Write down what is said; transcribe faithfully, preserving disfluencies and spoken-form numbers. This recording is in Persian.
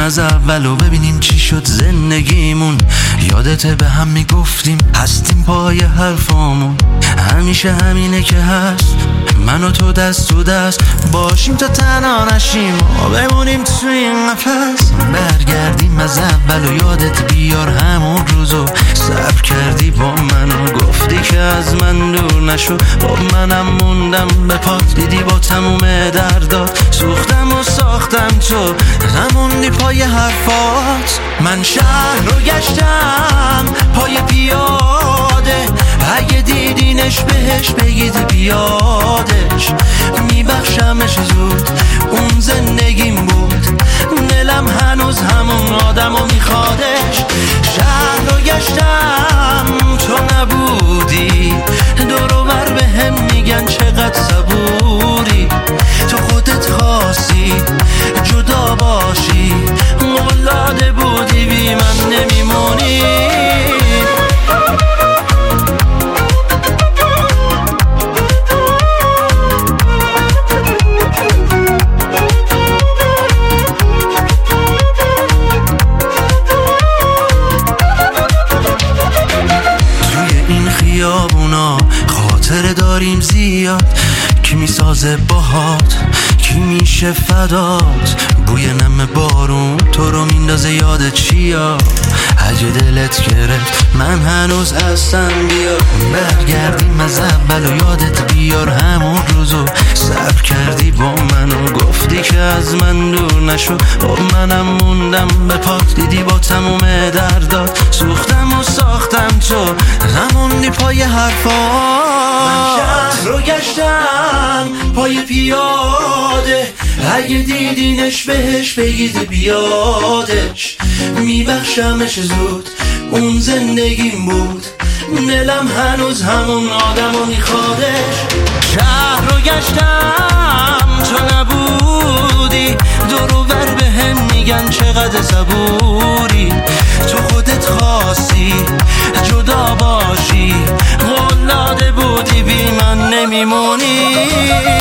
از اول و ببینیم چی شد زندگیمون. یادته به هم میگفتیم هستیم پای حرفامون، همیشه همینه که هست، من و تو دست تو دست باشیم تا تنها نشیم و بمونیم تو این قفس. برگردیم از اول و یادت بیار همون روزو صبر کردی با من و گفتی که از من دور نشو، با منم موندم به پات، دیدی با تموم دردات سوختم و ساختم تو نموندی پای حرفات. من شهر رو گشتم پای پیاده، اگه دیدینش بهش بگید بیادش، میبخشمش زود اون زندگیم بود، دلم هنوز همون آدم و میخوادش. شهر رو گشتم تو نبودی، دورو بر به هم میگن چقدر صبوری، تو خودت خواستی جدا باشی، قول بودی بی من نمیمونی. خیابونا خاطره داریم زیاد، کی میسازه باهات کی میشه فدات، بوی نم بارون تو رو میندازه یاد چیا، اگه دلت گرفت من هنوز هستم بیا. برگردیم از اول و یادت بیار همون روزو صبر کردی با من و گفتی که از من دور نشو، با منم موندم به پات، دیدی با تموم دردات سوختم و ساختم تو نموندی پای حرفات. من شهر رو گشتم پای پیاده، اگه دیدینش بهش بگید بیادش، میبخشمش زود اون زندگیم بود، دلم هنوز همون آدم و میخوادش. شهر رو گشتم تو نبودی، دورو بر به هم میگن چقدر صبوری، تو خودت خواستی جدا باشی، قول داده بودی بی من نمیمونی.